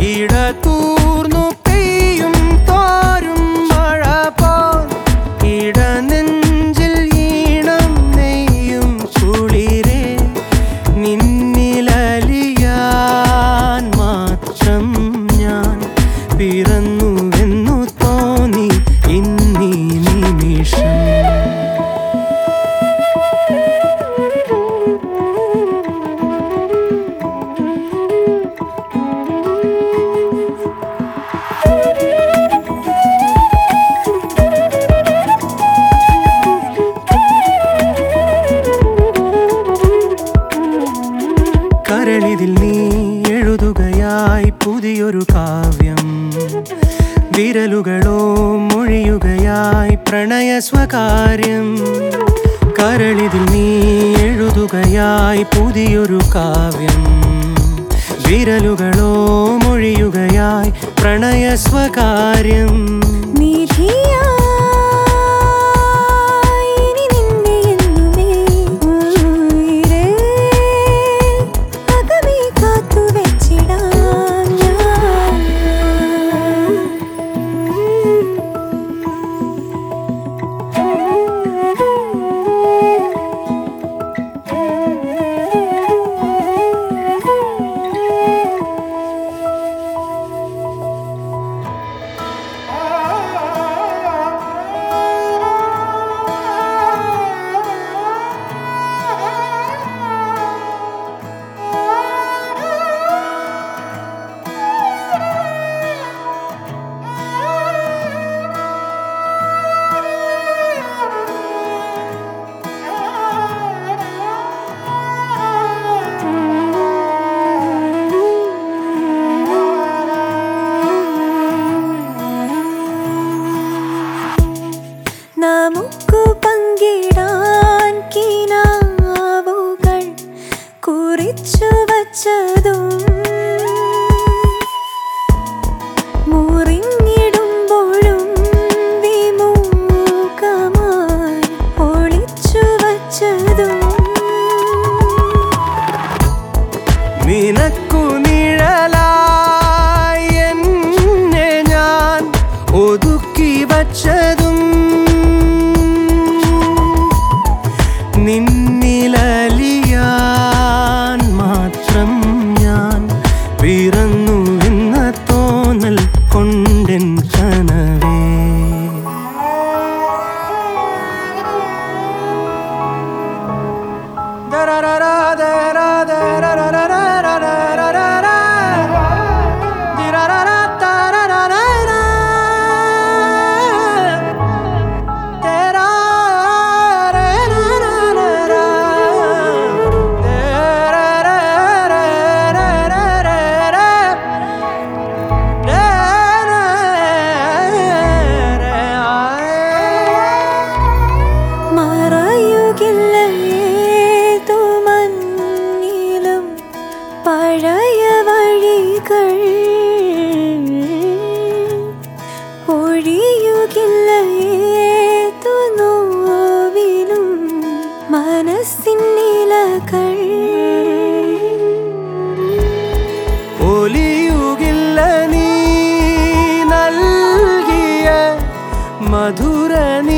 ഇടതൂർന്നു പെയ്യും തോരും മഴ പോൽ ഇടനെഞ്ചിൽ ഈണം നെയ്യും കുളിരേ നിന്നിലലിയാൻ മാത്രം ഞാൻ പിറന്നുവെന്നു തോന്നി ഇന്നീ നിമിഷം. കരളിതിൽ നീ എഴുതുകയായി പുതിയൊരു കാവ്യം, വിരലുകളോ മൊഴിയുകയായി പ്രണയ സ്വകാര്യം. കരളിതിൽ നീ എഴുതുകയായി പുതിയൊരു കാവ്യം, വിരലുകളോ മൊഴിയുകയായി പ്രണയ സ്വകാര്യം. നമുക്കു പങ്കിടാൻ കിനാവുകൾ കുറിച്ചു വച്ചതും മുറിഞ്ഞിടുമ്പോഴും വിമുഖമായി ഒളിച്ചു വച്ചതും നിനക്കു നിഴലായി എന്നെ ഞാൻ ഒതുക്കി വച്ചതും നിന്നിലലിയാൻ മാത്രം ഞാൻ പിറന്നു എന്ന തോന്നൽ കൊണ്ടെൻ കനവേ. പഴയ വഴികൾ ഒഴിയുകില്ല ഏതു നോവിലും മനസ്സിനിലകൾ ഒലിയുകില്ല നീ നൽകിയ മധുര